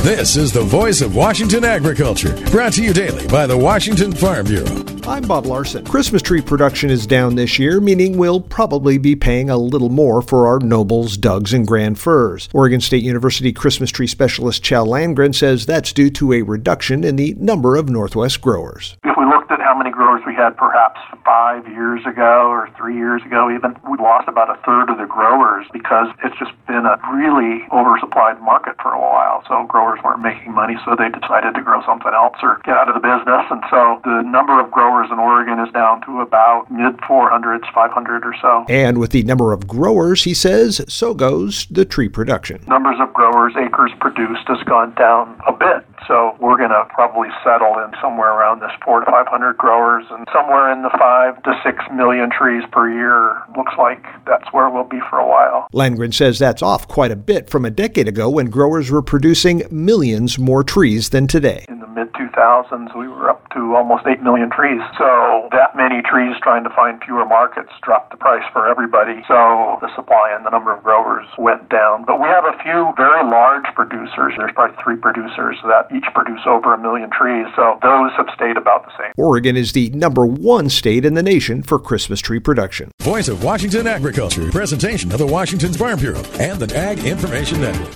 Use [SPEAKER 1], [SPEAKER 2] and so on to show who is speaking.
[SPEAKER 1] This is the voice of Washington agriculture, brought to you daily by the Washington Farm Bureau.
[SPEAKER 2] I'm Bob Larson. Christmas tree production is down this year, meaning we'll probably be paying a little more for our Nobles, Dougs, and Grand Firs. Oregon State University Christmas tree specialist Chal Landgren says that's due to a reduction in the number of Northwest growers.
[SPEAKER 3] If we looked at how many growers we had perhaps 5 years ago or 3 years ago even, we lost about a third of the growers because it's just been a really oversupplied market for a while. So growers weren't making money, so they decided to grow something else or get out of the business. And so the number of growers in Oregon is down to about mid-400s, 500 or so.
[SPEAKER 2] And with the number of growers, he says, so goes the tree production.
[SPEAKER 3] Numbers of growers, acres produced, has gone down a bit. So we're going to probably settle in somewhere around this 400 to 500 growers, and somewhere in the 5 to 6 million trees per year. Looks like that's where we'll be for a while.
[SPEAKER 2] Landgren says that's off quite a bit from a decade ago when growers were producing millions more trees than today.
[SPEAKER 3] In the mid-2000s, we were up to almost 8 million trees. So that many trees trying to find fewer markets dropped the price for everybody. So the supply and the number of growers went down. But we have a few very large producers. There's probably 3 producers that each produce over 1 million trees. So those have stayed about the same.
[SPEAKER 2] Oregon is the number 1 state in the nation for Christmas tree production.
[SPEAKER 1] Voice of Washington agriculture, presentation of the Washington Farm Bureau and the Ag Information Network.